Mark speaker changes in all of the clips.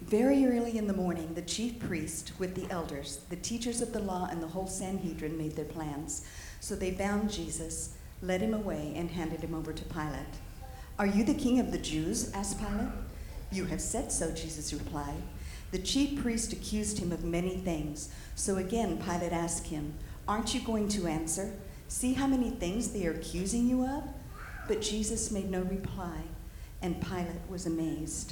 Speaker 1: Very early in the morning, the chief priest with the elders, the teachers of the law, and the whole Sanhedrin made their plans. So they bound Jesus, led him away, and handed him over to Pilate. "Are you the king of the Jews?" asked Pilate. "You have said so," Jesus replied. The chief priest accused him of many things. So again, Pilate asked him, "Aren't you going to answer? See how many things they are accusing you of?" But Jesus made no reply, and Pilate was amazed.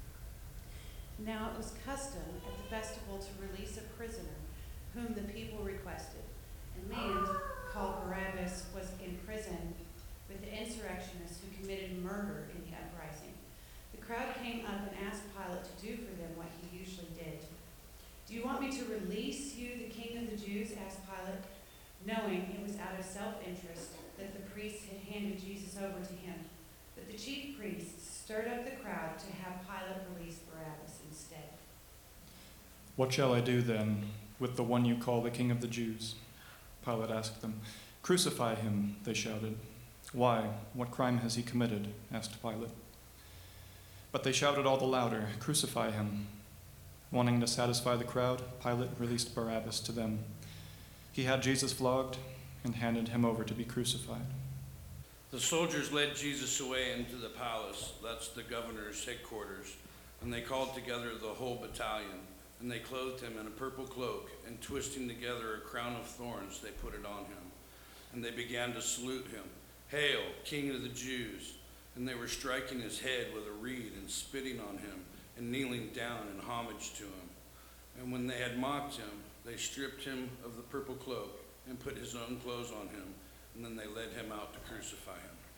Speaker 2: Now it was custom at the festival to release a prisoner whom the people requested. A man called Barabbas was in prison with the insurrectionists who committed murder in the uprising. The crowd came up and asked Pilate to do for them what he usually did. "Do you want me to release you, the king of the Jews?" asked Pilate, knowing it was out of self-interest that the priests had handed Jesus over to him. But the chief priests stirred up the crowd to have Pilate release Barabbas instead.
Speaker 3: "What shall I do then with the one you call the King of the Jews?" Pilate asked them. "Crucify him," they shouted. "Why? What crime has he committed?" asked Pilate. But they shouted all the louder, "Crucify him." Wanting to satisfy the crowd, Pilate released Barabbas to them. He had Jesus flogged and handed him over to be crucified.
Speaker 4: The soldiers led Jesus away into the palace, that's the governor's headquarters, and they called together the whole battalion, and they clothed him in a purple cloak, and twisting together a crown of thorns, they put it on him. And they began to salute him, "Hail, King of the Jews!" And they were striking his head with a reed and spitting on him and kneeling down in homage to him. And when they had mocked him, they stripped him of the purple cloak and put his own clothes on him, and then they led him out to crucify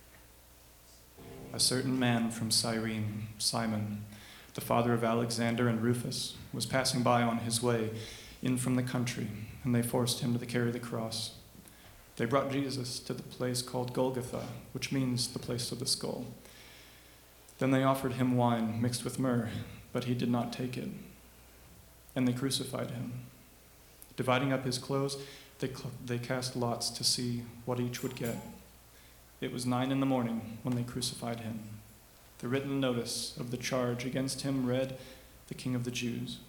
Speaker 4: him.
Speaker 3: A certain man from Cyrene, Simon, the father of Alexander and Rufus, was passing by on his way in from the country, and they forced him to carry the cross. They brought Jesus to the place called Golgotha, which means the place of the skull. Then they offered him wine mixed with myrrh, but he did not take it. And they crucified him. Dividing up his clothes, they cast lots to see what each would get. It was 9 a.m. when they crucified him. The written notice of the charge against him read, "The King of the Jews."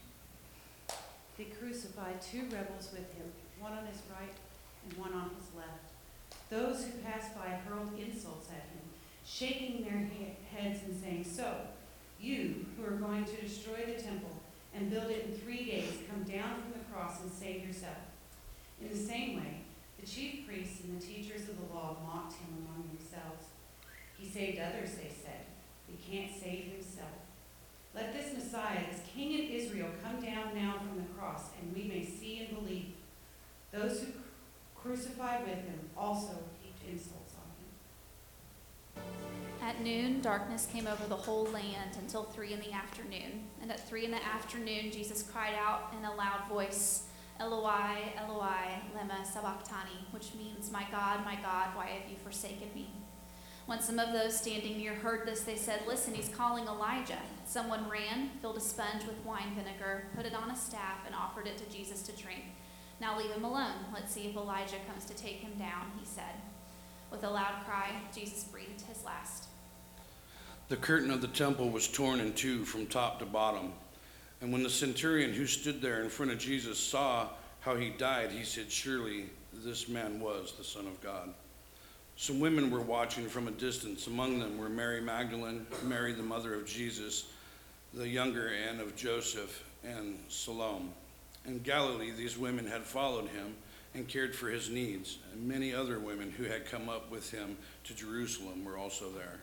Speaker 2: They crucified 2 rebels with him, one on his right and one on his left. Those who passed by hurled insults at him, shaking their heads and saying, "So, you who are going to destroy the temple and build it in 3 days, come down from the cross and save yourself." In the same way, the chief priests and the teachers of the law mocked him among themselves. "He saved others," they said. "He can't save himself. Let this Messiah, this King of Israel, come down now from the cross, and we may see and believe." Those who crucified with him also heaped insults on him.
Speaker 5: At noon, darkness came over the whole land until 3 p.m. And at 3 p.m, Jesus cried out in a loud voice, "Eloi, Eloi, lema sabachthani," which means, my God, why have you forsaken me?" When some of those standing near heard this, they said, "Listen, he's calling Elijah." Someone ran, filled a sponge with wine vinegar, put it on a staff, and offered it to Jesus to drink. "Now leave him alone. Let's see if Elijah comes to take him down," he said. With a loud cry, Jesus breathed his last.
Speaker 4: The curtain of the temple was torn in two from top to bottom. And when the centurion who stood there in front of Jesus saw how he died, he said, "Surely this man was the Son of God." Some women were watching from a distance. Among them were Mary Magdalene, Mary the mother of Jesus, the younger, and of Joseph, and Salome. In Galilee, these women had followed him and cared for his needs, and many other women who had come up with him to Jerusalem were also there.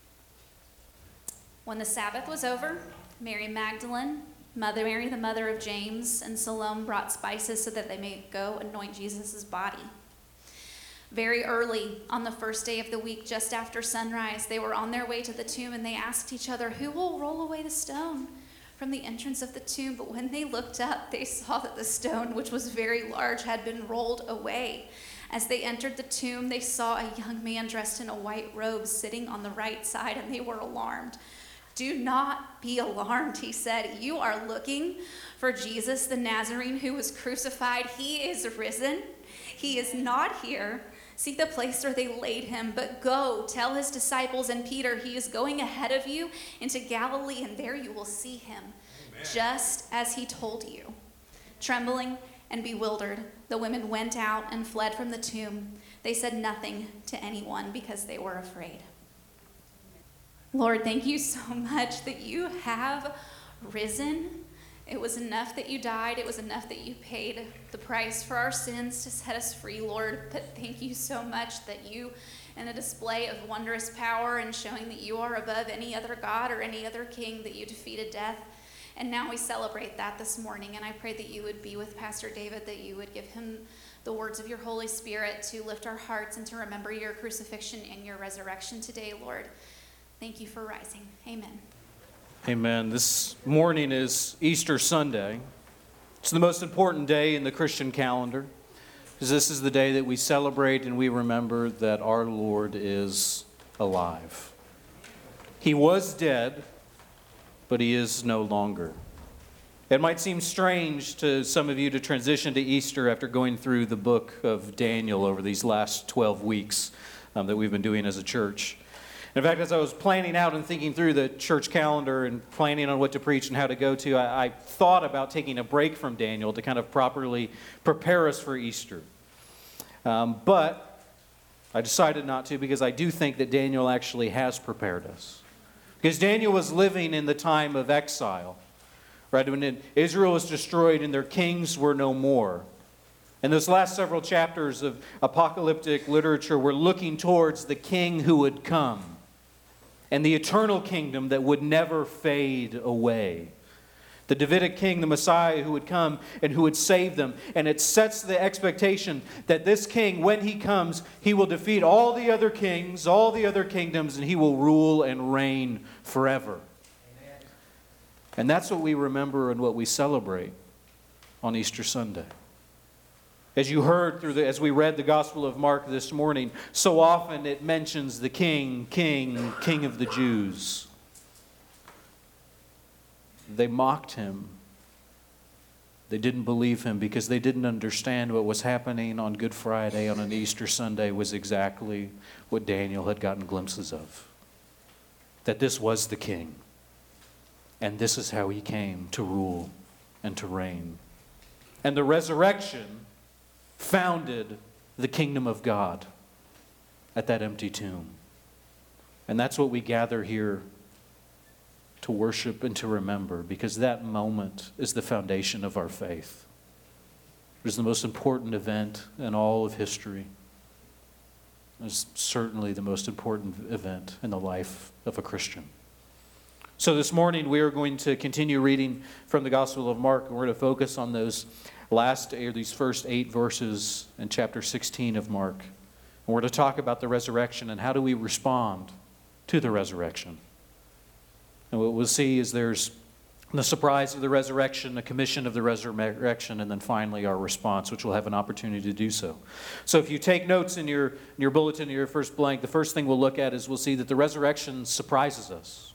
Speaker 5: When the Sabbath was over, Mary Magdalene, Mary the mother of James, and Salome brought spices so that they may go anoint Jesus' body. Very early on the first day of the week, just after sunrise, they were on their way to the tomb, and they asked each other, "Who will roll away the stone from the entrance of the tomb?" But when they looked up, they saw that the stone, which was very large, had been rolled away. As they entered the tomb, they saw a young man dressed in a white robe sitting on the right side, and they were alarmed. "Do not be alarmed," he said. "You are looking for Jesus the Nazarene who was crucified. He is risen. He is not here. See the place where they laid him, but go, tell his disciples and Peter, he is going ahead of you into Galilee, and there you will see him, just as he told you." Trembling and bewildered, the women went out and fled from the tomb. They said nothing to anyone because they were afraid. Lord, thank you so much that you have risen. It was enough that you died. It was enough that you paid the price for our sins to set us free, Lord. But thank you so much that you, in a display of wondrous power and showing that you are above any other God or any other king, that you defeated death. And now we celebrate that this morning. And I pray that you would be with Pastor David, that you would give him the words of your Holy Spirit to lift our hearts and to remember your crucifixion and your resurrection today, Lord. Thank you for rising. Amen.
Speaker 6: Amen. This morning is Easter Sunday. It's the most important day in the Christian calendar, because this is the day that we celebrate and we remember that our Lord is alive. He was dead, but he is no longer. It might seem strange to some of you to transition to Easter after going through the book of Daniel over these last 12 weeks that we've been doing as a church. In fact, as I was planning out and thinking through the church calendar and planning on what to preach and how to go to, I thought about taking a break from Daniel to kind of properly prepare us for Easter. But I decided not to, because I do think that Daniel actually has prepared us. Because Daniel was living in the time of exile, right? When Israel was destroyed and their kings were no more. And those last several chapters of apocalyptic literature were looking towards the king who would come, and the eternal kingdom that would never fade away. The Davidic king, the Messiah who would come and who would save them. And it sets the expectation that this king, when he comes, he will defeat all the other kings, all the other kingdoms, and he will rule and reign forever. Amen. And that's what we remember and what we celebrate on Easter Sunday. As you heard as we read the Gospel of Mark this morning, so often it mentions the King of the Jews. They mocked him. They didn't believe him because they didn't understand what was happening on Good Friday, on an Easter Sunday, was exactly what Daniel had gotten glimpses of. That this was the King. And this is how he came to rule and to reign. And the resurrection founded the kingdom of God at that empty tomb. And that's what we gather here to worship and to remember, because that moment is the foundation of our faith. It is the most important event in all of history. It's certainly the most important event in the life of a Christian. So this morning we are going to continue reading from the Gospel of Mark, and we're going to focus on these first 8 verses in chapter 16 of Mark. And we're to talk about the resurrection and how do we respond to the resurrection. And what we'll see is there's the surprise of the resurrection, the commission of the resurrection, and then finally our response, which we'll have an opportunity to do so. So if you take notes in your bulletin, in your first blank, the first thing we'll look at is we'll see that the resurrection surprises us.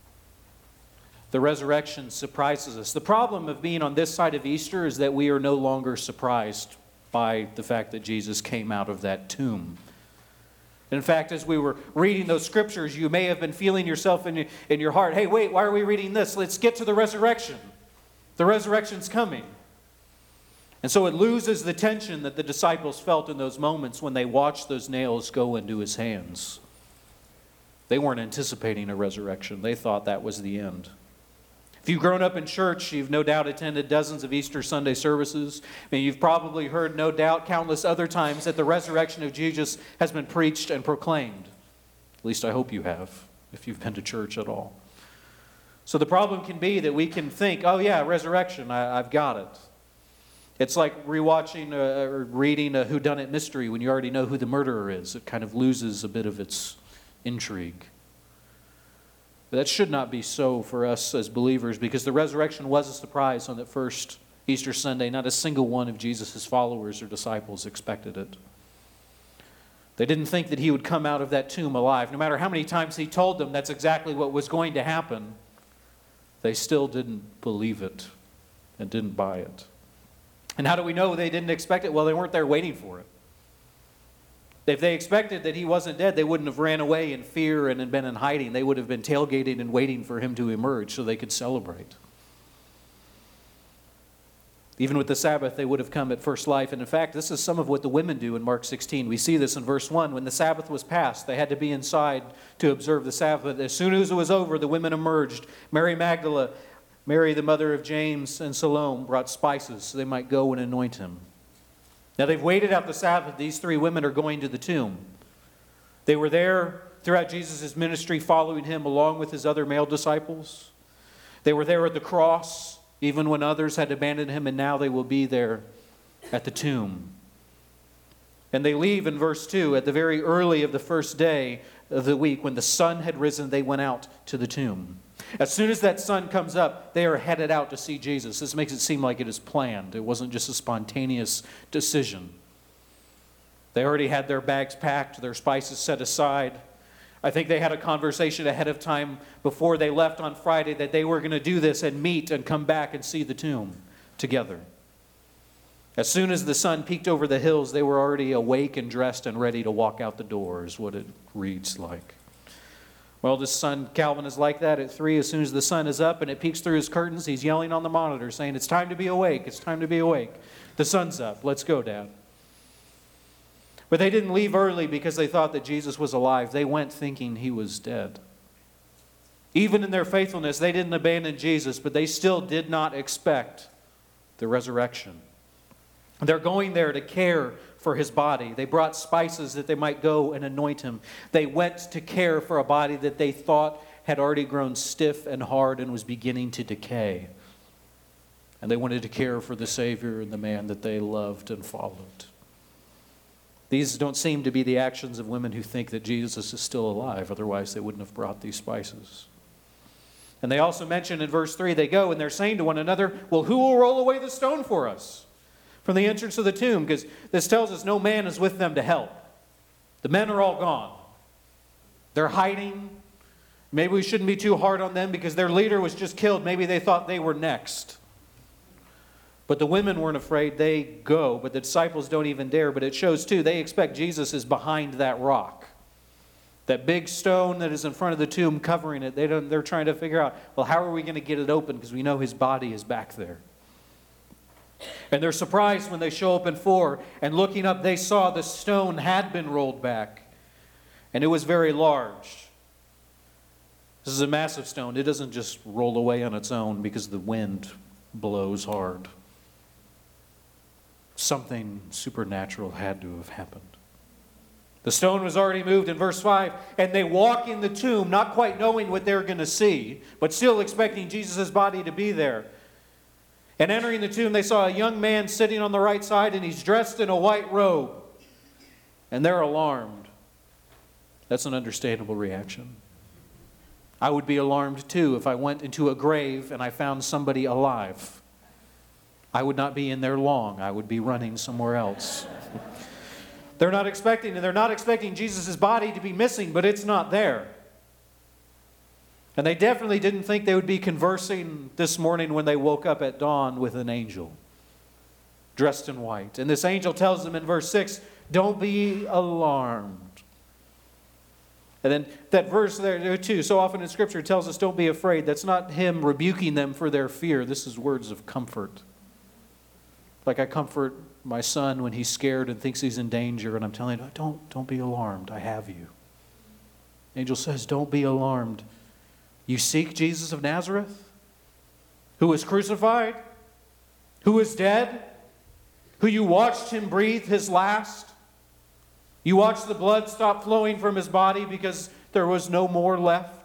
Speaker 6: The resurrection surprises us. The problem of being on this side of Easter is that we are no longer surprised by the fact that Jesus came out of that tomb. In fact, as we were reading those scriptures, you may have been feeling yourself in your heart, hey, wait, why are we reading this? Let's get to the resurrection. The resurrection's coming. And so it loses the tension that the disciples felt in those moments when they watched those nails go into his hands. They weren't anticipating a resurrection. They thought that was the end. If you've grown up in church, you've no doubt attended dozens of Easter Sunday services. I mean, you've probably heard, no doubt, countless other times that the resurrection of Jesus has been preached and proclaimed. At least I hope you have, if you've been to church at all. So the problem can be that we can think, oh yeah, resurrection, I've got it. It's like rewatching or reading a whodunit mystery when you already know who the murderer is. It kind of loses a bit of its intrigue. But that should not be so for us as believers, because the resurrection was a surprise on that first Easter Sunday. Not a single one of Jesus' followers or disciples expected it. They didn't think that he would come out of that tomb alive. No matter how many times he told them that's exactly what was going to happen, they still didn't believe it and didn't buy it. And how do we know they didn't expect it? Well, they weren't there waiting for it. If they expected that he wasn't dead, they wouldn't have ran away in fear and had been in hiding. They would have been tailgating and waiting for him to emerge so they could celebrate. Even with the Sabbath, they would have come at first life. And in fact, this is some of what the women do in Mark 16. We see this in verse 1. When the Sabbath was passed, they had to be inside to observe the Sabbath. As soon as it was over, the women emerged. Mary Magdalene, Mary the mother of James, and Salome brought spices so they might go and anoint him. Now they've waited out the Sabbath. These three women are going to the tomb. They were there throughout Jesus' ministry, following him along with his other male disciples. They were there at the cross, even when others had abandoned him, and now they will be there at the tomb. And they leave in verse 2, at the very early of the first day of the week, when the sun had risen, they went out to the tomb. As soon as that sun comes up, they are headed out to see Jesus. This makes it seem like it is planned. It wasn't just a spontaneous decision. They already had their bags packed, their spices set aside. I think they had a conversation ahead of time before they left on Friday that they were going to do this and meet and come back and see the tomb together. As soon as the sun peeked over the hills, they were already awake and dressed and ready to walk out the door, is what it reads like. Well, this son, Calvin, is like that at 3. As soon as the sun is up and it peeks through his curtains, he's yelling on the monitor saying, "It's time to be awake, it's time to be awake. The sun's up, let's go, Dad." But they didn't leave early because they thought that Jesus was alive. They went thinking he was dead. Even in their faithfulness, they didn't abandon Jesus, but they still did not expect the resurrection. They're going there to care for his body. They brought spices that they might go and anoint him. They went to care for a body that they thought had already grown stiff and hard and was beginning to decay. And they wanted to care for the Savior and the man that they loved and followed. These don't seem to be the actions of women who think that Jesus is still alive. Otherwise, they wouldn't have brought these spices. And they also mention in verse 3, they go and they're saying to one another, "Well, who will roll away the stone for us from the entrance of the tomb?" Because this tells us no man is with them to help. The men are all gone. They're hiding. Maybe we shouldn't be too hard on them because their leader was just killed. Maybe they thought they were next. But the women weren't afraid. They go. But the disciples don't even dare. But it shows too, they expect Jesus is behind that rock. That big stone that is in front of the tomb covering it. They're trying to figure out, well, how are we going to get it open? Because we know his body is back there. And they're surprised when they show up in 4. And looking up, they saw the stone had been rolled back. And it was very large. This is a massive stone. It doesn't just roll away on its own because the wind blows hard. Something supernatural had to have happened. The stone was already moved in verse 5, and they walk in the tomb, not quite knowing what they're going to see, but still expecting Jesus' body to be there. And entering the tomb, they saw a young man sitting on the right side, and he's dressed in a white robe. And they're alarmed. That's an understandable reaction. I would be alarmed too if I went into a grave and I found somebody alive. I would not be in there long. I would be running somewhere else. They're not expecting Jesus' body to be missing, but it's not there. And they definitely didn't think they would be conversing this morning when they woke up at dawn with an angel dressed in white. And this angel tells them in verse 6, "Don't be alarmed." And then that verse there too, so often in Scripture tells us don't be afraid. That's not him rebuking them for their fear. This is words of comfort. Like I comfort my son when he's scared and thinks he's in danger, and I'm telling him, don't be alarmed. I have you. Angel says, don't be alarmed. You seek Jesus of Nazareth, who was crucified, who is dead, who you watched him breathe his last. You watched the blood stop flowing from his body because there was no more left.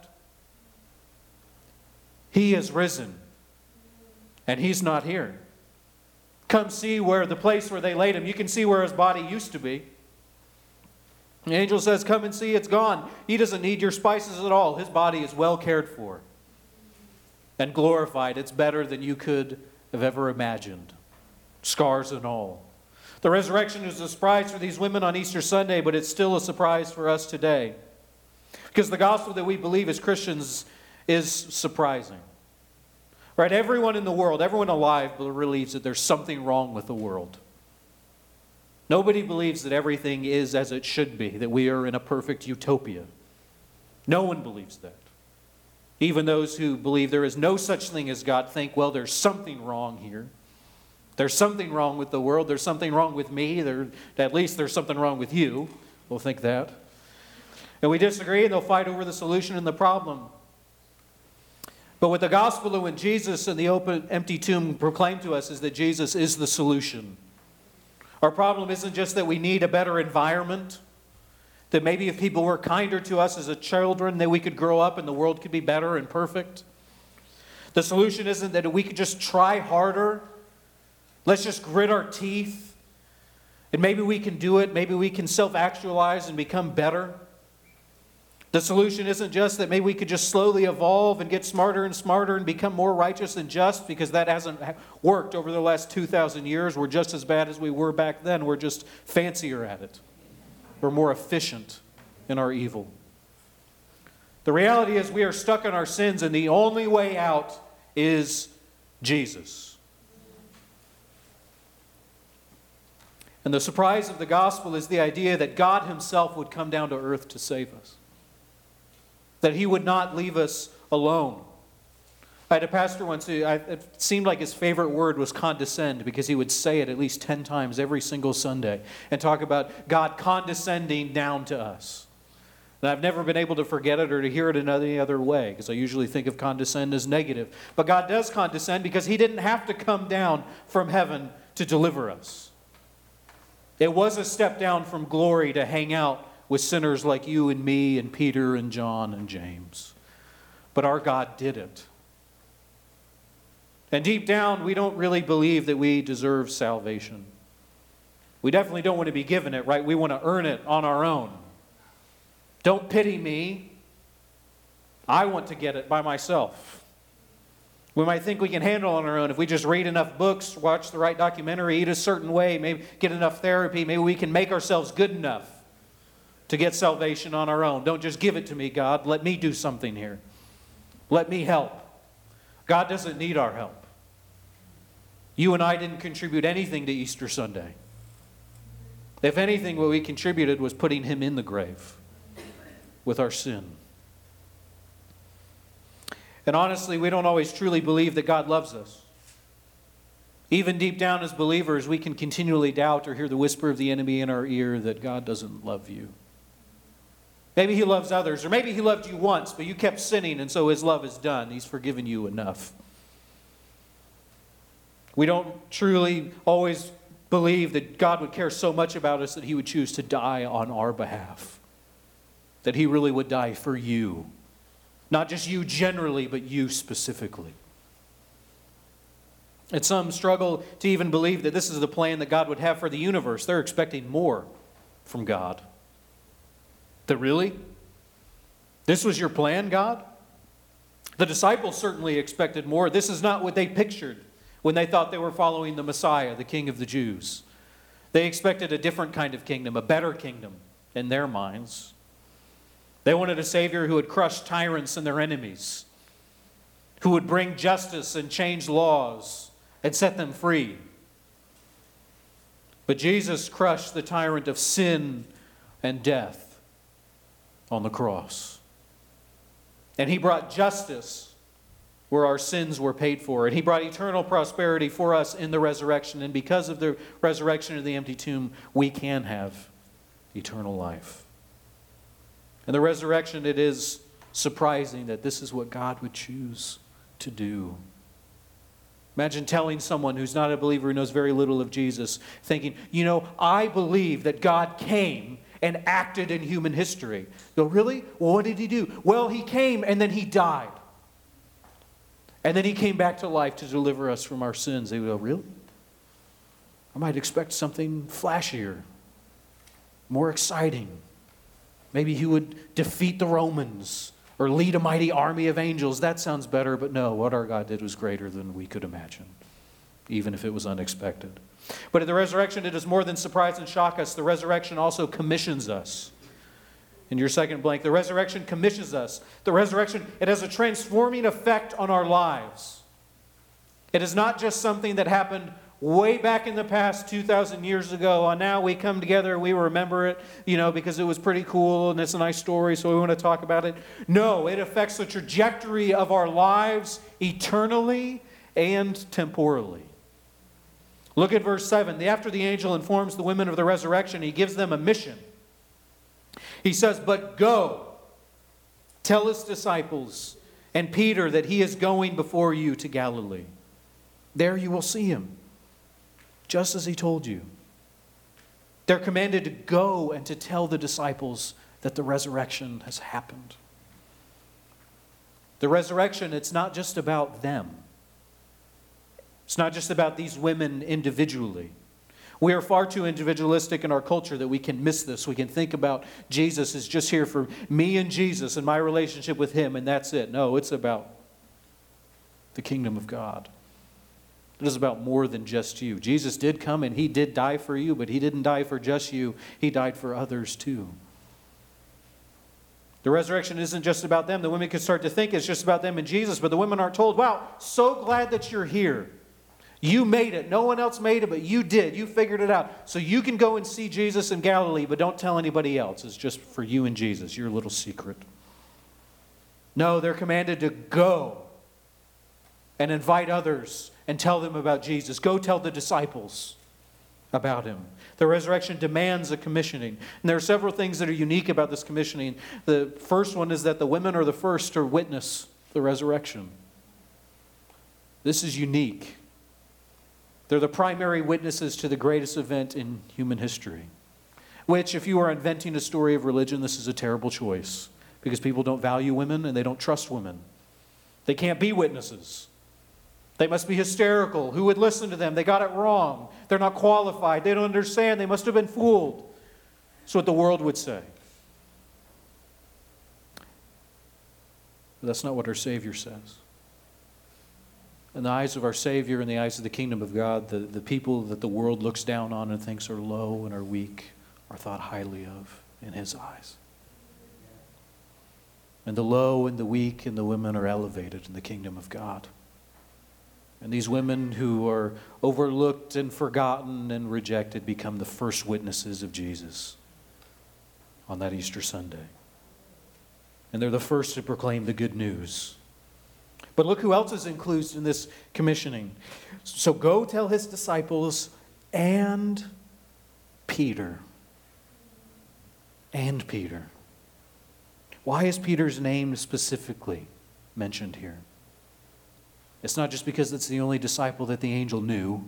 Speaker 6: He is risen, and he's not here. Come see where the place where they laid him. You can see where his body used to be. The angel says, come and see, it's gone. He doesn't need your spices at all. His body is well cared for and glorified. It's better than you could have ever imagined. Scars and all. The resurrection is a surprise for these women on Easter Sunday, but it's still a surprise for us today. Because the gospel that we believe as Christians is surprising. Right? Everyone in the world, everyone alive believes that there's something wrong with the world. Nobody believes that everything is as it should be, that we are in a perfect utopia. No one believes that. Even those who believe there is no such thing as God think, well, there's something wrong here. There's something wrong with the world. There's something wrong with me. At least there's something wrong with you. We'll think that. And we disagree, and they'll fight over the solution and the problem. But what the gospel and what Jesus and the open, empty tomb proclaim to us is that Jesus is the solution. Our problem isn't just that we need a better environment, that maybe if people were kinder to us as a children, that we could grow up and the world could be better and perfect. The solution isn't that we could just try harder. Let's just grit our teeth. And maybe we can do it. Maybe we can self-actualize and become better. The solution isn't just that maybe we could just slowly evolve and get smarter and become more righteous and just, because that hasn't worked over the last 2,000 years. We're just as bad as we were back then. We're just fancier at it. We're more efficient in our evil. The reality is we are stuck in our sins, and the only way out is Jesus. And the surprise of the gospel is the idea that God himself would come down to earth to save us. That he would not leave us alone. I had a pastor once who it seemed like his favorite word was condescend, because he would say it at least 10 times every single Sunday and talk about God condescending down to us. And I've never been able to forget it or to hear it in any other way, because I usually think of condescend as negative. But God does condescend because he didn't have to come down from heaven to deliver us. It was a step down from glory to hang out with sinners like you and me and Peter and John and James. But our God did it. And deep down, we don't really believe that we deserve salvation. We definitely don't want to be given it, right? We want to earn it on our own. Don't pity me. I want to get it by myself. We might think we can handle it on our own. If we just read enough books, watch the right documentary, eat a certain way, maybe get enough therapy, maybe we can make ourselves good enough to get salvation on our own. Don't just give it to me, God. Let me do something here. Let me help. God doesn't need our help. You and I didn't contribute anything to Easter Sunday. If anything, what we contributed was putting him in the grave with our sin. And honestly, we don't always truly believe that God loves us. Even deep down as believers, we can continually doubt or hear the whisper of the enemy in our ear that God doesn't love you. Maybe he loves others, or maybe he loved you once, but you kept sinning, and so his love is done. He's forgiven you enough. We don't truly always believe that God would care so much about us that he would choose to die on our behalf. That he really would die for you. Not just you generally, but you specifically. And some struggle to even believe that this is the plan that God would have for the universe. They're expecting more from God. That really? This was your plan, God? The disciples certainly expected more. This is not what they pictured when they thought they were following the Messiah, the King of the Jews. They expected a different kind of kingdom, a better kingdom in their minds. They wanted a Savior who would crush tyrants and their enemies, who would bring justice and change laws and set them free. But Jesus crushed the tyrant of sin and death on the cross. And he brought justice where our sins were paid for. And he brought eternal prosperity for us in the resurrection. And because of the resurrection of the empty tomb, we can have eternal life. And the resurrection, it is surprising that this is what God would choose to do. Imagine telling someone who's not a believer, who knows very little of Jesus, thinking, I believe that God came and acted in human history. Go, really? Well, what did he do? Well, he came and then he died. And then he came back to life to deliver us from our sins. They would go, really? I might expect something flashier, more exciting. Maybe he would defeat the Romans or lead a mighty army of angels. That sounds better, but no, what our God did was greater than we could imagine, even if it was unexpected. But at the resurrection, it is more than surprise and shock us. The resurrection also commissions us. In your second blank, the resurrection commissions us. The resurrection, it has a transforming effect on our lives. It is not just something that happened way back in the past 2,000 years ago, and now we come together, we remember it, because it was pretty cool and it's a nice story, so we want to talk about it. No, it affects the trajectory of our lives eternally and temporally. Look at verse 7. After the angel informs the women of the resurrection, he gives them a mission. He says, "But go, tell his disciples and Peter that he is going before you to Galilee. There you will see him, just as he told you." They're commanded to go and to tell the disciples that the resurrection has happened. The resurrection, it's not just about them. It's not just about these women individually. We are far too individualistic in our culture that we can miss this. We can think about Jesus as just here for me and Jesus and my relationship with him, and that's it. No, it's about the kingdom of God. It is about more than just you. Jesus did come and he did die for you, but he didn't die for just you. He died for others too. The resurrection isn't just about them. The women could start to think it's just about them and Jesus, but the women aren't told, "Wow, so glad that you're here. You made it. No one else made it, but you did. You figured it out. So you can go and see Jesus in Galilee, but don't tell anybody else. It's just for you and Jesus, your little secret." No, they're commanded to go and invite others and tell them about Jesus. Go tell the disciples about him. The resurrection demands a commissioning. And there are several things that are unique about this commissioning. The first one is that the women are the first to witness the resurrection. This is unique. They're the primary witnesses to the greatest event in human history. Which, if you are inventing a story of religion, this is a terrible choice. Because people don't value women and they don't trust women. They can't be witnesses. They must be hysterical. Who would listen to them? They got it wrong. They're not qualified. They don't understand. They must have been fooled. That's what the world would say. But that's not what our Savior says. In the eyes of our Savior, in the eyes of the kingdom of God, the people that the world looks down on and thinks are low and are weak are thought highly of in his eyes. And the low and the weak and the women are elevated in the kingdom of God. And these women who are overlooked and forgotten and rejected become the first witnesses of Jesus on that Easter Sunday. And they're the first to proclaim the good news. But look who else is included in this commissioning. So go tell his disciples and Peter. And Peter. Why is Peter's name specifically mentioned here? It's not just because it's the only disciple that the angel knew.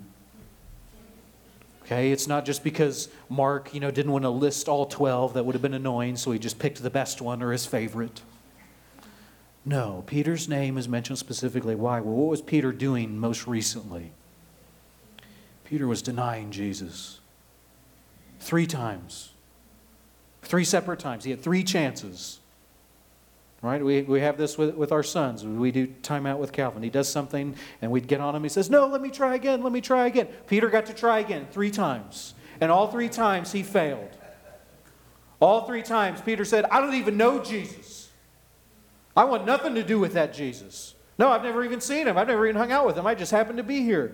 Speaker 6: Okay, it's not just because Mark, didn't want to list all 12. That would have been annoying, so he just picked the best one or his favorite. No, Peter's name is mentioned specifically. Why? Well, what was Peter doing most recently? Peter was denying Jesus 3 times. 3 separate times. He had 3 chances. Right? We have this with our sons. We do time out with Calvin. He does something and we'd get on him. He says, "No, let me try again. Let me try again." Peter got to try again 3 times. And all 3 times he failed. All 3 times Peter said, "I don't even know Jesus. I want nothing to do with that Jesus. No, I've never even seen him. I've never even hung out with him. I just happened to be here."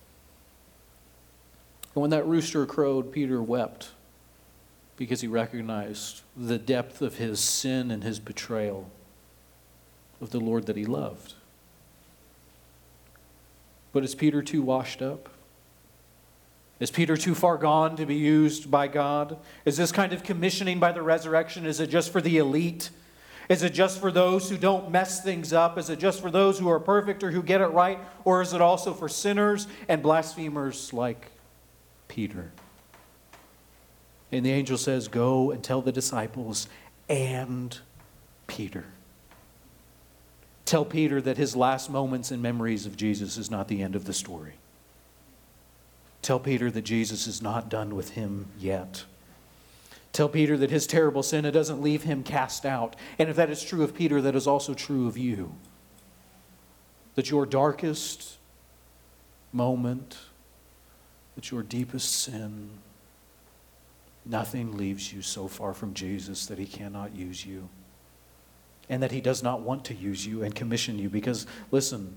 Speaker 6: And when that rooster crowed, Peter wept because he recognized the depth of his sin and his betrayal of the Lord that he loved. But is Peter too washed up? Is Peter too far gone to be used by God? Is this kind of commissioning by the resurrection, is it just for the elite? Is it just for those who don't mess things up? Is it just for those who are perfect or who get it right? Or is it also for sinners and blasphemers like Peter? And the angel says, "Go and tell the disciples and Peter." Tell Peter that his last moments and memories of Jesus is not the end of the story. Tell Peter that Jesus is not done with him yet. Tell Peter that his terrible sin, it doesn't leave him cast out. And if that is true of Peter, that is also true of you. That your darkest moment, that your deepest sin, nothing leaves you so far from Jesus that he cannot use you. And that he does not want to use you and commission you. Because, listen,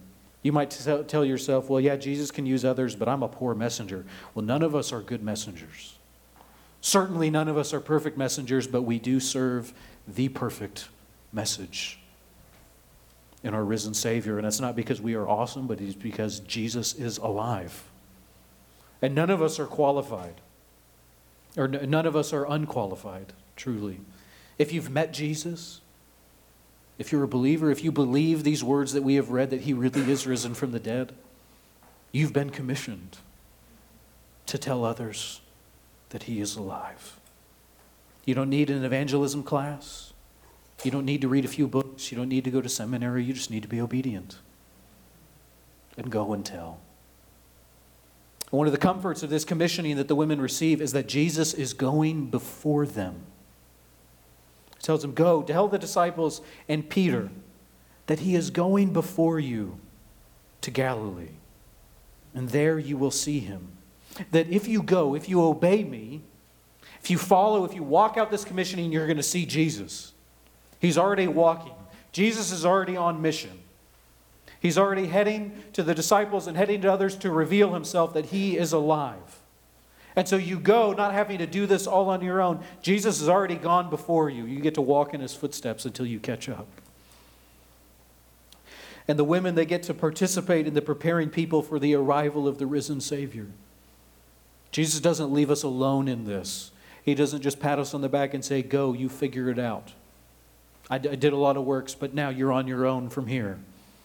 Speaker 6: You might tell yourself, well, yeah, Jesus can use others, but I'm a poor messenger. Well, none of us are good messengers. Certainly none of us are perfect messengers, but we do serve the perfect message in our risen Savior. And it's not because we are awesome, but it's because Jesus is alive. And none of us are qualified. Or none of us are unqualified, truly. If you've met Jesus, if you're a believer, if you believe these words that we have read, that he really is risen from the dead, you've been commissioned to tell others that he is alive. You don't need an evangelism class. You don't need to read a few books. You don't need to go to seminary. You just need to be obedient and go and tell. One of the comforts of this commissioning that the women receive is that Jesus is going before them. He tells them, go, tell the disciples and Peter that he is going before you to Galilee, and there you will see him. That if you go, if you obey me, if you follow, if you walk out this commissioning, you're going to see Jesus. He's already walking. Jesus is already on mission. He's already heading to the disciples and heading to others to reveal himself that he is alive. And so you go not having to do this all on your own. Jesus has already gone before you. You get to walk in his footsteps until you catch up. And the women, they get to participate in the preparing people for the arrival of the risen Savior. Jesus doesn't leave us alone in this. He doesn't just pat us on the back and say, go, you figure it out. I did a lot of works, but now you're on your own from here.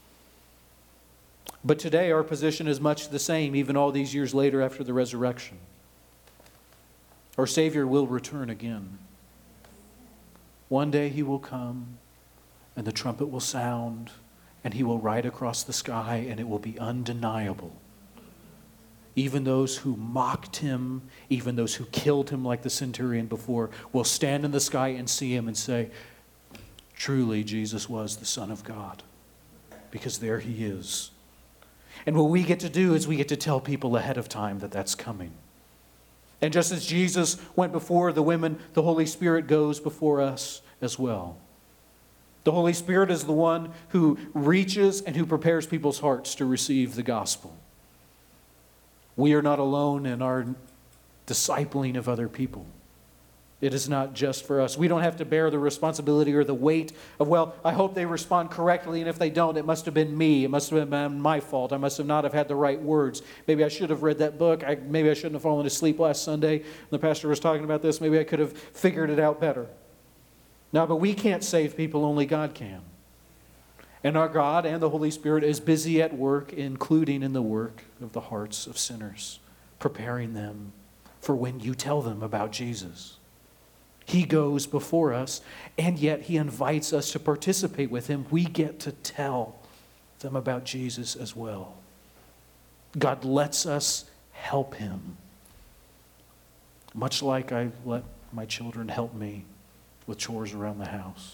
Speaker 6: But today our position is much the same, even all these years later after the resurrection. Our Savior will return again. One day he will come, and the trumpet will sound, and he will ride across the sky, and it will be undeniable. Even those who mocked him, even those who killed him like the centurion before, will stand in the sky and see him and say, truly Jesus was the Son of God, because there he is. And what we get to do is we get to tell people ahead of time that that's coming. And just as Jesus went before the women, the Holy Spirit goes before us as well. The Holy Spirit is the one who reaches and who prepares people's hearts to receive the gospel. We are not alone in our discipling of other people. It is not just for us. We don't have to bear the responsibility or the weight of, well, I hope they respond correctly, and if they don't, it must have been me. It must have been my fault. I must have not have had the right words. Maybe I should have read that book. Maybe I shouldn't have fallen asleep last Sunday. The pastor was talking about this. Maybe I could have figured it out better. No, but we can't save people. Only God can. And our God and the Holy Spirit is busy at work, including in the work of the hearts of sinners, preparing them for when you tell them about Jesus. He goes before us, and yet he invites us to participate with him. We get to tell them about Jesus as well. God lets us help him, much like I let my children help me with chores around the house.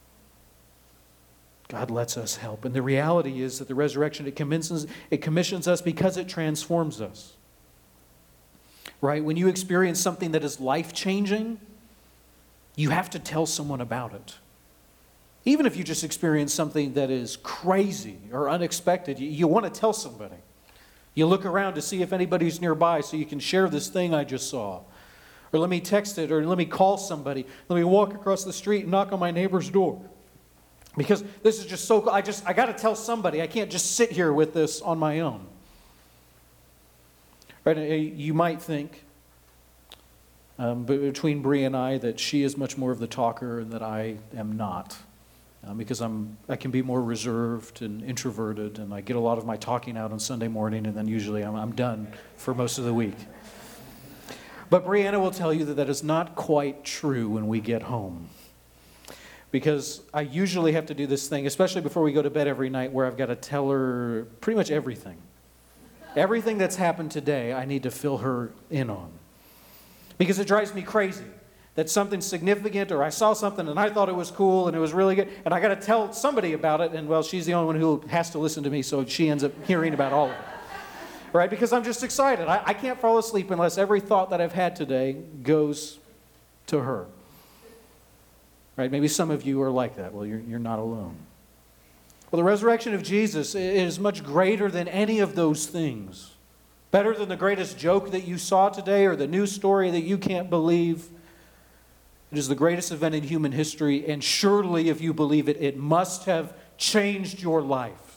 Speaker 6: God lets us help. And the reality is that the resurrection, it commissions us because it transforms us. Right? When you experience something that is life-changing, you have to tell someone about it. Even if you just experience something that is crazy or unexpected, you want to tell somebody. You look around to see if anybody's nearby so you can share this thing I just saw. Or let me text it, or let me call somebody. Let me walk across the street and knock on my neighbor's door. Because this is just so cool. I got to tell somebody. I can't just sit here with this on my own. Right? You might think, between Bree and I, that she is much more of the talker and that I am not. Because I can be more reserved and introverted, and I get a lot of my talking out on Sunday morning, and then usually I'm done for most of the week. But Brianna will tell you that that is not quite true when we get home. Because I usually have to do this thing, especially before we go to bed every night, where I've got to tell her pretty much everything. Everything that's happened today, I need to fill her in on. Because it drives me crazy that something's significant, or I saw something and I thought it was cool and it was really good, and I got to tell somebody about it, and well, she's the only one who has to listen to me, so she ends up hearing about all of it. Right? Because I'm just excited. I can't fall asleep unless every thought that I've had today goes to her. Right? Maybe some of you are like that. Well, you're not alone. Well, the resurrection of Jesus is much greater than any of those things. Better than the greatest joke that you saw today or the news story that you can't believe. It is the greatest event in human history, and surely, if you believe it, it must have changed your life.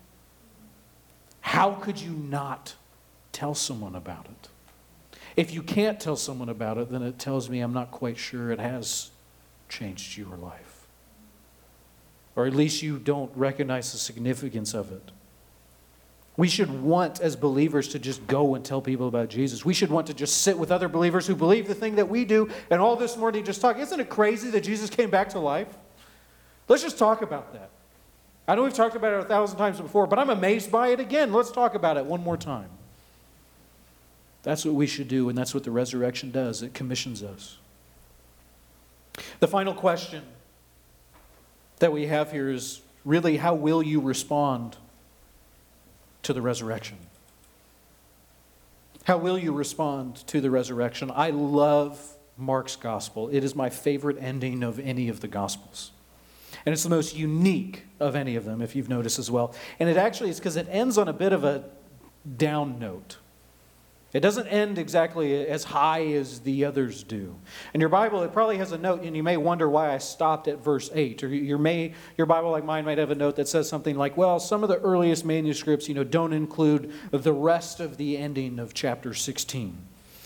Speaker 6: How could you not tell someone about it? If you can't tell someone about it, then it tells me I'm not quite sure it has changed your life. Or at least you don't recognize the significance of it. We should want, as believers, to just go and tell people about Jesus. We should want to just sit with other believers who believe the thing that we do, and all this morning just talk. Isn't it crazy that Jesus came back to life? Let's just talk about that. I know we've talked about it 1,000 times before, but I'm amazed by it again. Let's talk about it one more time. That's what we should do, and that's what the resurrection does. It commissions us. The final question that we have here is really, how will you respond to the resurrection? How will you respond to the resurrection? I love Mark's gospel. It is my favorite ending of any of the gospels. And it's the most unique of any of them, if you've noticed as well. And it actually is because it ends on a bit of a down note. It doesn't end exactly as high as the others do. In your Bible, it probably has a note, and you may wonder why I stopped at verse 8. Or your Bible, like mine, might have a note that says something like, well, some of the earliest manuscripts, don't include the rest of the ending of chapter 16.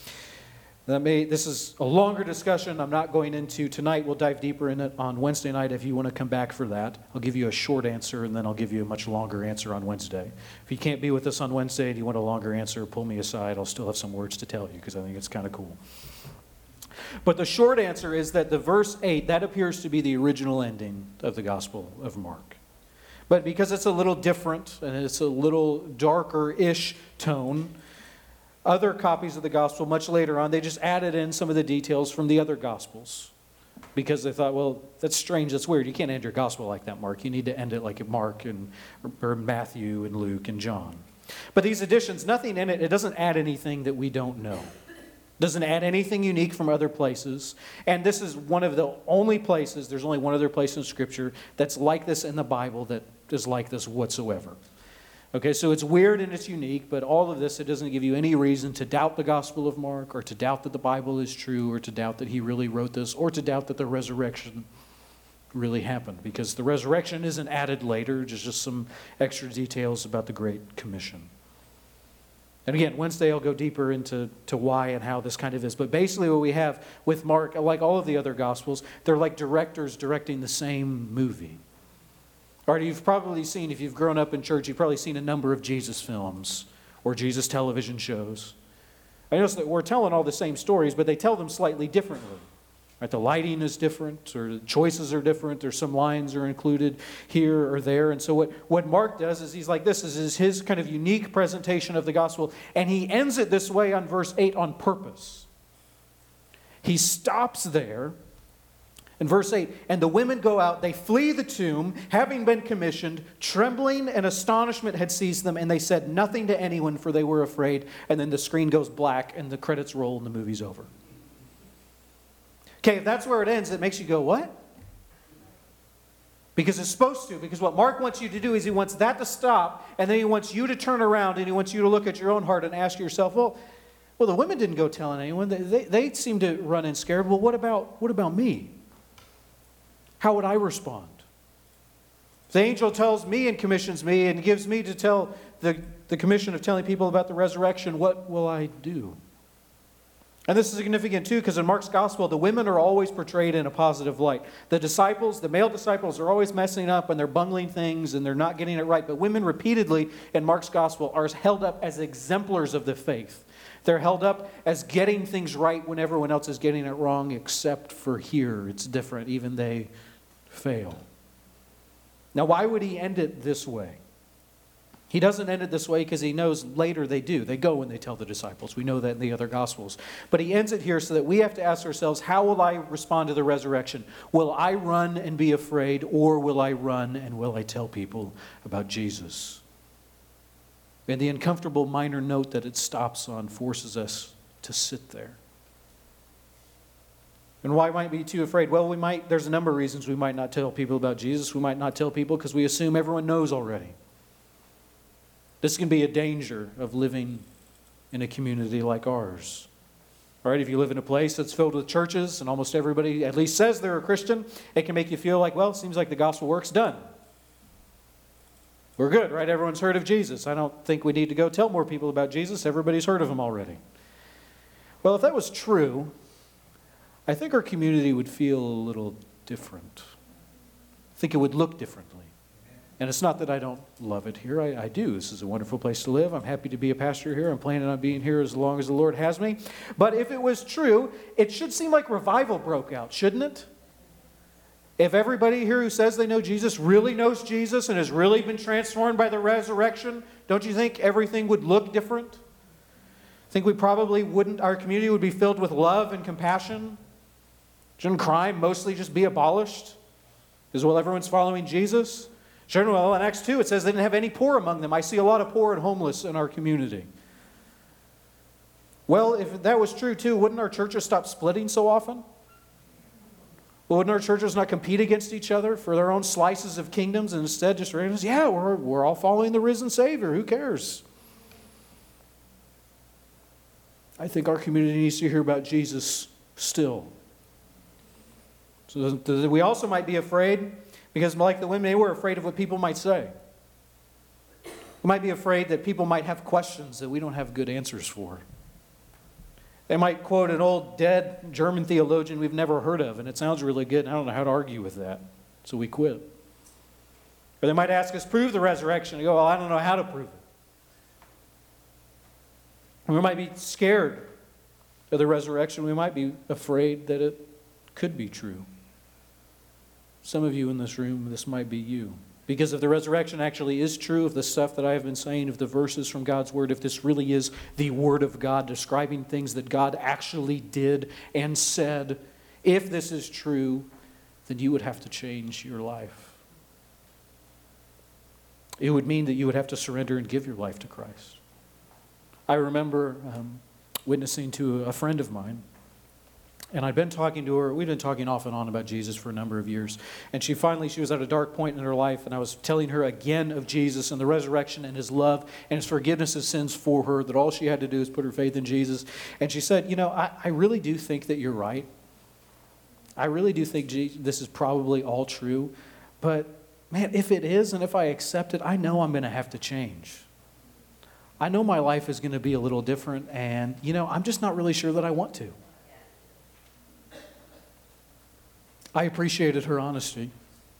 Speaker 6: This is a longer discussion I'm not going into tonight. We'll dive deeper in it on Wednesday night if you want to come back for that. I'll give you a short answer, and then I'll give you a much longer answer on Wednesday. If you can't be with us on Wednesday and you want a longer answer, pull me aside. I'll still have some words to tell you because I think it's kind of cool. But the short answer is that the verse 8, that appears to be the original ending of the Gospel of Mark. But because it's a little different and it's a little darker-ish tone, other copies of the gospel much later on, they just added in some of the details from the other gospels because they thought, well, that's strange, that's weird. You can't end your gospel like that, Mark. You need to end it like Mark or Matthew and Luke and John. But these additions, nothing in it, it doesn't add anything that we don't know. It doesn't add anything unique from other places. And this is one of the only places, there's only one other place in Scripture that's like this in the Bible that is like this whatsoever. Okay, so it's weird and it's unique, but all of this, it doesn't give you any reason to doubt the Gospel of Mark or to doubt that the Bible is true or to doubt that he really wrote this or to doubt that the resurrection really happened, because the resurrection isn't added later, just some extra details about the Great Commission. And again, Wednesday I'll go deeper into why and how this kind of is. But basically what we have with Mark, like all of the other Gospels, they're like directors directing the same movie. Or you've probably seen, if you've grown up in church, you've probably seen a number of Jesus films or Jesus television shows. I notice that we're telling all the same stories, but they tell them slightly differently. Right? The lighting is different, or the choices are different, or some lines are included here or there. And so what Mark does is he's like, this is his kind of unique presentation of the gospel, and he ends it this way on verse 8 on purpose. He stops there. In verse 8, and the women go out, they flee the tomb, having been commissioned, trembling and astonishment had seized them, and they said nothing to anyone, for they were afraid. And then the screen goes black, and the credits roll, and the movie's over. Okay, if that's where it ends, it makes you go, what? Because it's supposed to. Because what Mark wants you to do is he wants that to stop, and then he wants you to turn around, and he wants you to look at your own heart and ask yourself, well, the women didn't go telling anyone. They seem to run in scared. Well, what about me? How would I respond? If the angel tells me and commissions me and gives me to tell the commission of telling people about the resurrection, what will I do? And this is significant too, because in Mark's gospel, the women are always portrayed in a positive light. The male disciples are always messing up and they're bungling things and they're not getting it right. But women repeatedly in Mark's gospel are held up as exemplars of the faith. They're held up as getting things right when everyone else is getting it wrong, except for here. It's different. Even they fail. Now, why would he end it this way? He doesn't end it this way because he knows later they do. They go and they tell the disciples. We know that in the other Gospels. But he ends it here so that we have to ask ourselves, how will I respond to the resurrection? Will I run and be afraid, or will I run and will I tell people about Jesus? And the uncomfortable minor note that it stops on forces us to sit there. And why might we be too afraid? Well, there's a number of reasons we might not tell people about Jesus. We might not tell people because we assume everyone knows already. This can be a danger of living in a community like ours. All right, if you live in a place that's filled with churches and almost everybody at least says they're a Christian, it can make you feel like, well, it seems like the gospel work's done. We're good, right? Everyone's heard of Jesus. I don't think we need to go tell more people about Jesus. Everybody's heard of him already. Well, if that was true, I think our community would feel a little different. I think it would look differently. And it's not that I don't love it here. I do. This is a wonderful place to live. I'm happy to be a pastor here. I'm planning on being here as long as the Lord has me. But if it was true, it should seem like revival broke out, shouldn't it? If everybody here who says they know Jesus really knows Jesus and has really been transformed by the resurrection, don't you think everything would look different? I think we probably wouldn't, our community would be filled with love and compassion. Shouldn't crime mostly just be abolished? Because, well, everyone's following Jesus? Sure, well, in Acts 2 it says they didn't have any poor among them. I see a lot of poor and homeless in our community. Well, if that was true too, wouldn't our churches stop splitting so often? Well, wouldn't our churches not compete against each other for their own slices of kingdoms and instead just recognize, yeah, we're all following the risen Savior. Who cares? I think our community needs to hear about Jesus still. So we also might be afraid, because like the women, they were afraid of what people might say. We might be afraid that people might have questions that we don't have good answers for. They might quote an old dead German theologian we've never heard of, and it sounds really good, and I don't know how to argue with that, so we quit. Or they might ask us, prove the resurrection, and go, well, I don't know how to prove it. And we might be scared of the resurrection. We might be afraid that it could be true. Some of you in this room, this might be you. Because if the resurrection actually is true, if the stuff that I have been saying, if the verses from God's Word, if this really is the Word of God describing things that God actually did and said, if this is true, then you would have to change your life. It would mean that you would have to surrender and give your life to Christ. I remember witnessing to a friend of mine. And I'd been talking to her. We'd been talking off and on about Jesus for a number of years. And she was at a dark point in her life, and I was telling her again of Jesus and the resurrection and his love and his forgiveness of sins for her, that all she had to do is put her faith in Jesus. And she said, I really do think that you're right. I really do think this is probably all true. But, man, if it is and if I accept it, I know I'm going to have to change. I know my life is going to be a little different, and, I'm just not really sure that I want to. I appreciated her honesty.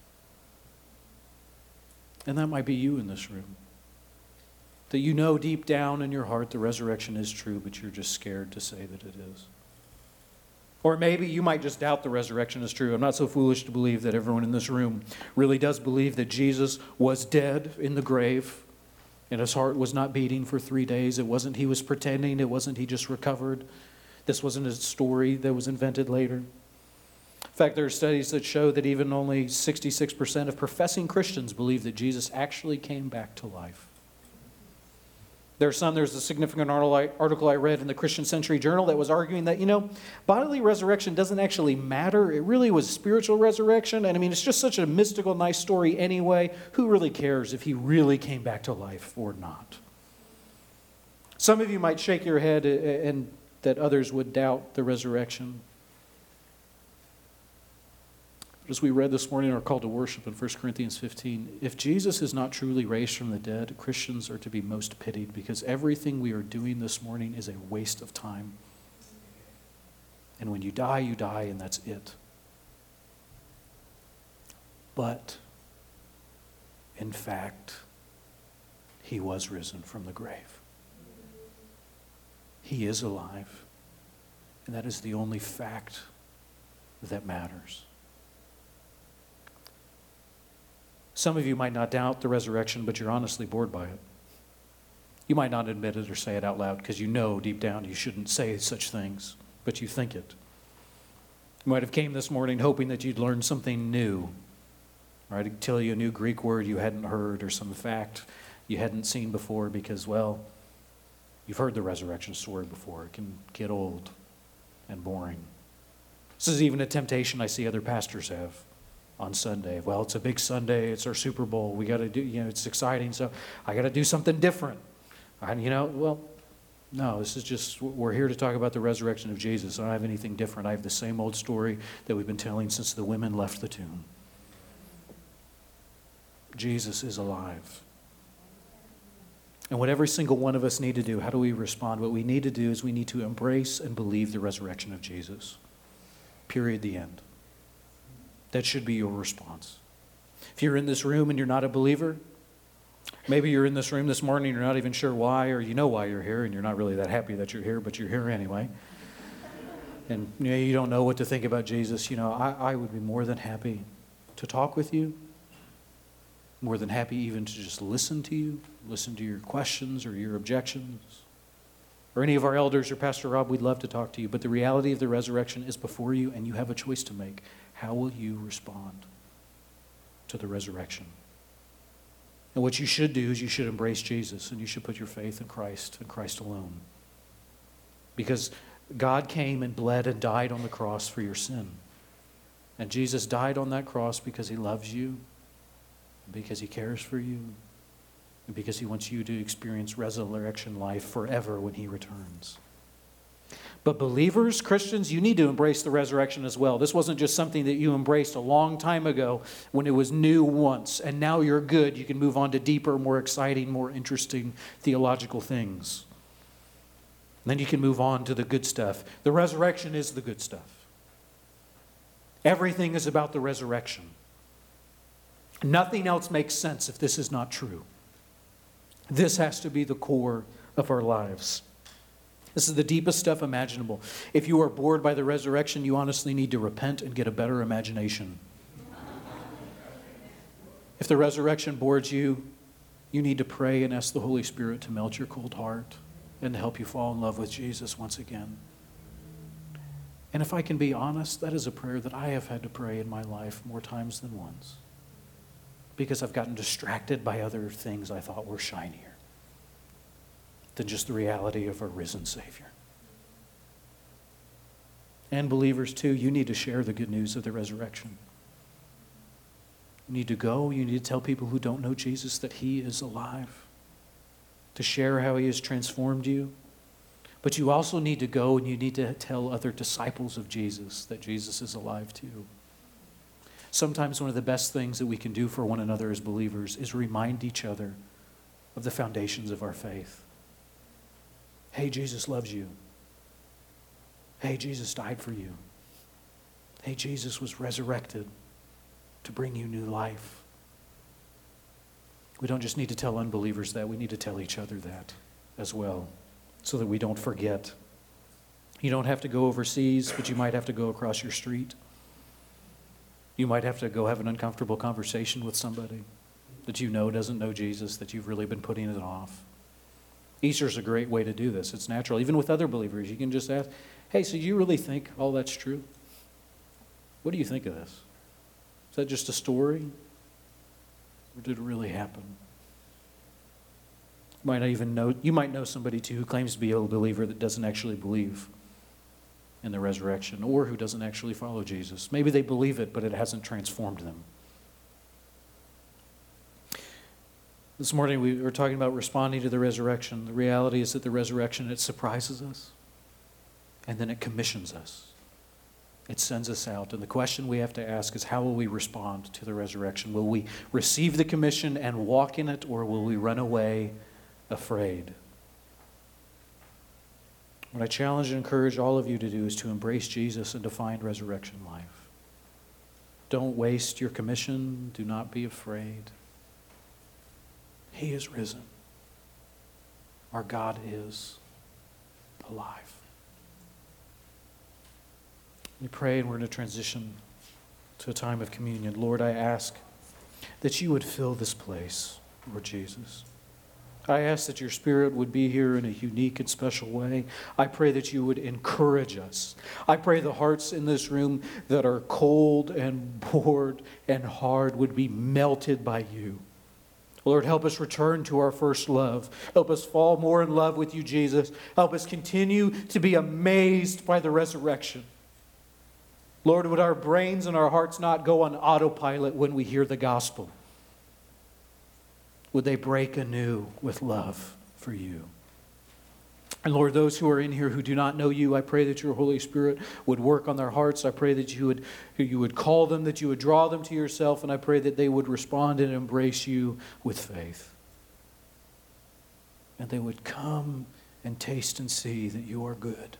Speaker 6: And that might be you in this room. That you know deep down in your heart the resurrection is true, but you're just scared to say that it is. Or maybe you might just doubt the resurrection is true. I'm not so foolish to believe that everyone in this room really does believe that Jesus was dead in the grave and his heart was not beating for 3 days. It wasn't he was pretending. It wasn't he just recovered. This wasn't a story that was invented later. In fact, there are studies that show that even only 66% of professing Christians believe that Jesus actually came back to life. There's a significant article I read in the Christian Century Journal that was arguing that, bodily resurrection doesn't actually matter. It really was spiritual resurrection. And it's just such a mystical, nice story anyway. Who really cares if he really came back to life or not? Some of you might shake your head and that others would doubt the resurrection. As we read this morning in our call to worship in 1 Corinthians 15, if Jesus is not truly raised from the dead, Christians are to be most pitied, because everything we are doing this morning is a waste of time. And when you die, and that's it. But, in fact, he was risen from the grave. He is alive. And that is the only fact that matters. Some of you might not doubt the resurrection, but you're honestly bored by it. You might not admit it or say it out loud because you know deep down you shouldn't say such things, but you think it. You might have came this morning hoping that you'd learn something new, right? To tell you a new Greek word you hadn't heard or some fact you hadn't seen before because, well, you've heard the resurrection story before. It can get old and boring. This is even a temptation I see other pastors have on Sunday. Well, it's a big Sunday. It's our Super Bowl. We got to do, it's exciting. So I got to do something different. Well, no, this is just, we're here to talk about the resurrection of Jesus. I don't have anything different. I have the same old story that we've been telling since the women left the tomb. Jesus is alive. And what every single one of us need to do, how do we respond? What we need to do is we need to embrace and believe the resurrection of Jesus. Period, the end. That should be your response. If you're in this room and you're not a believer, maybe you're in this room this morning and you're not even sure why, or you know why you're here and you're not really that happy that you're here, but you're here anyway. And you don't know what to think about Jesus. I would be more than happy to talk with you, more than happy even to just listen to you, listen to your questions or your objections. Or any of our elders or Pastor Rob, we'd love to talk to you. But the reality of the resurrection is before you, and you have a choice to make. How will you respond to the resurrection? And what you should do is you should embrace Jesus, and you should put your faith in Christ and Christ alone. Because God came and bled and died on the cross for your sin. And Jesus died on that cross because he loves you, because he cares for you, and because he wants you to experience resurrection life forever when he returns. But believers, Christians, you need to embrace the resurrection as well. This wasn't just something that you embraced a long time ago when it was new once, and now you're good. You can move on to deeper, more exciting, more interesting theological things. And then you can move on to the good stuff. The resurrection is the good stuff. Everything is about the resurrection. Nothing else makes sense if this is not true. This has to be the core of our lives. This is the deepest stuff imaginable. If you are bored by the resurrection, you honestly need to repent and get a better imagination. If the resurrection bores you, you need to pray and ask the Holy Spirit to melt your cold heart and to help you fall in love with Jesus once again. And if I can be honest, that is a prayer that I have had to pray in my life more times than once, because I've gotten distracted by other things I thought were shinier than just the reality of our risen Savior. And believers too, you need to share the good news of the resurrection. You need to go, you need to tell people who don't know Jesus that he is alive, to share how he has transformed you. But you also need to go and you need to tell other disciples of Jesus that Jesus is alive too. Sometimes one of the best things that we can do for one another as believers is remind each other of the foundations of our faith. Hey, Jesus loves you. Hey, Jesus died for you. Hey, Jesus was resurrected to bring you new life. We don't just need to tell unbelievers that, we need to tell each other that as well, so that we don't forget. You don't have to go overseas, but you might have to go across your street. You might have to go have an uncomfortable conversation with somebody that you know doesn't know Jesus, that you've really been putting it off. Easter's a great way to do this. It's natural. Even with other believers, you can just ask, hey, so do you really think all that's true? What do you think of this? Is that just a story? Or did it really happen? You might know somebody too who claims to be a believer that doesn't actually believe in the resurrection, or who doesn't actually follow Jesus. Maybe they believe it, but it hasn't transformed them. This morning we were talking about responding to the resurrection. The reality is that the resurrection, it surprises us, and then it commissions us. It sends us out. And the question we have to ask is, how will we respond to the resurrection? Will we receive the commission and walk in it, or will we run away afraid? What I challenge and encourage all of you to do is to embrace Jesus and to find resurrection life. Don't waste your commission. Do not be afraid. He is risen. Our God is alive. We pray, and we're going to transition to a time of communion. Lord, I ask that you would fill this place, Lord Jesus. I ask that your Spirit would be here in a unique and special way. I pray that you would encourage us. I pray the hearts in this room that are cold and bored and hard would be melted by you. Lord, help us return to our first love. Help us fall more in love with you, Jesus. Help us continue to be amazed by the resurrection. Lord, would our brains and our hearts not go on autopilot when we hear the gospel? Would they break anew with love for you? And Lord, those who are in here who do not know you, I pray that your Holy Spirit would work on their hearts. I pray that you would call them, that you would draw them to yourself, and I pray that they would respond and embrace you with faith. And they would come and taste and see that you are good.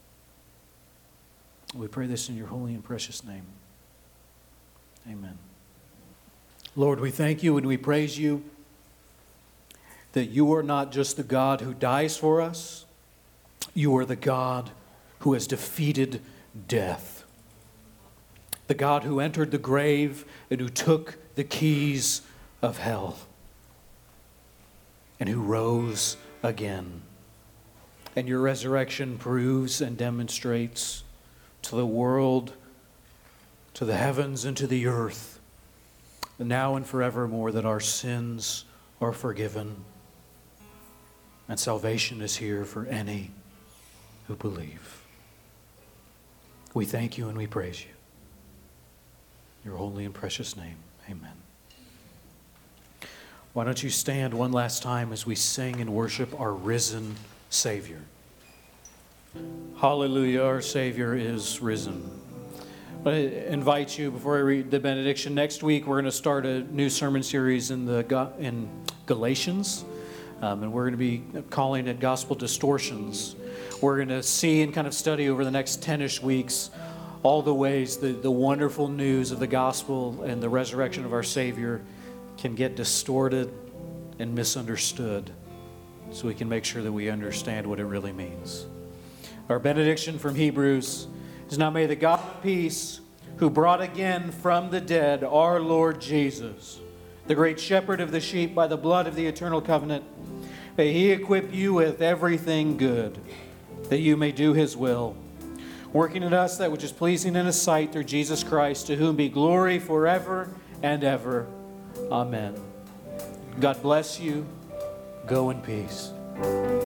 Speaker 6: We pray this in your holy and precious name. Amen. Lord, we thank you and we praise you that you are not just the God who dies for us, you are the God who has defeated death. The God who entered the grave and who took the keys of hell and who rose again. And your resurrection proves and demonstrates to the world, to the heavens, and to the earth, now and forevermore, that our sins are forgiven and salvation is here for any who believe. We thank you and we praise you. In your holy and precious name, amen. Why don't you stand one last time as we sing and worship our risen Savior. Hallelujah, our Savior is risen. I invite you, before I read the benediction, next week we're going to start a new sermon series in Galatians, and we're going to be calling it Gospel Distortions. We're going to see and kind of study over the next 10-ish weeks all the ways the wonderful news of the gospel and the resurrection of our Savior can get distorted and misunderstood, so we can make sure that we understand what it really means. Our benediction from Hebrews is, now may the God of peace, who brought again from the dead our Lord Jesus, the great shepherd of the sheep by the blood of the eternal covenant, may he equip you with everything good, that you may do his will, working in us that which is pleasing in his sight through Jesus Christ, to whom be glory forever and ever. Amen. God bless you. Go in peace.